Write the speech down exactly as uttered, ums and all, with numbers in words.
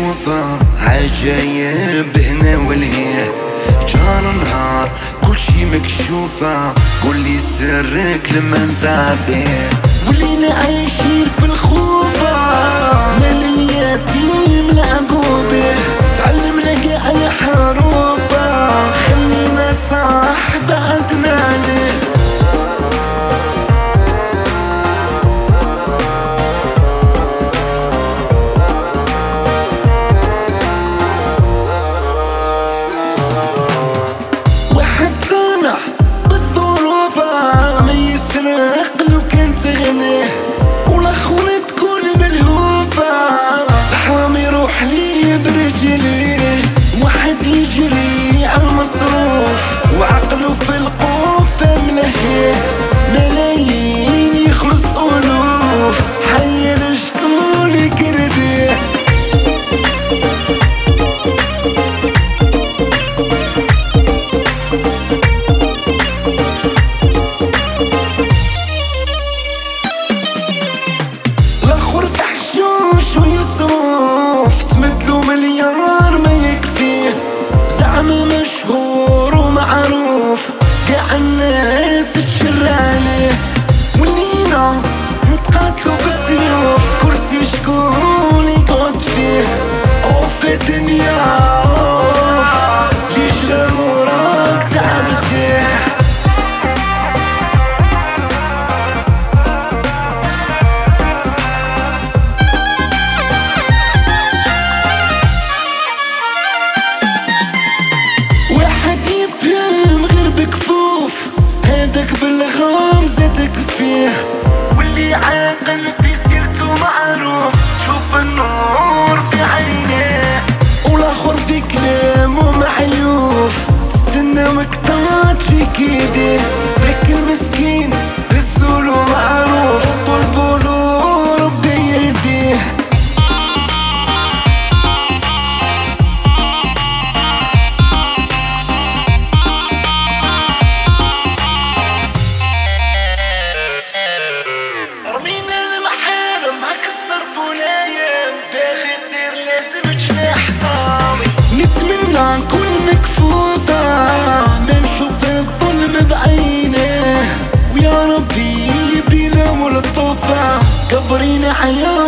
مكشوفة عجايب هنا والهيه، جار نهار كل شي مكشوفة. قولي سرك لما انت عديه، ولينا عايشين في الخوفة، مال اليتيم لعبوبه، تعلمنا قاع الحروفة، خلينا صح بعدنا عليه. لو كنت غني والاخوة تكون ملهوفة، الحرام يروح لي برجلي، واحد يجري على المصروف وعقله في القوفة ملهيه، ملايين يخلص ألوف، حي شكون يكرديه. ويصرف تمدلو مليار ما يكفيه، زعم مشهور ومعروف قاع الناس تشر عليه، ولينا نتقاتلو بالسيوف، كرسي شكون يقعد فيه، اوف الدنيا اوف لي جرى وراك تعبتيه. بكفوف هداك بالغمزة تكفيه، واللي عاقل في سيرته معروف، شوف النور في عينيه، والاخر في كلامه معيوف، تستنى مقطعات لك يديه، ذاك المسكين رسوله معروف، طلبوا له ربي يهديه. نتمنى نكون مكفوفة، ما نشوف الظلم بعينه، ويا ربي بينا ملطوفة، قبرينا حياة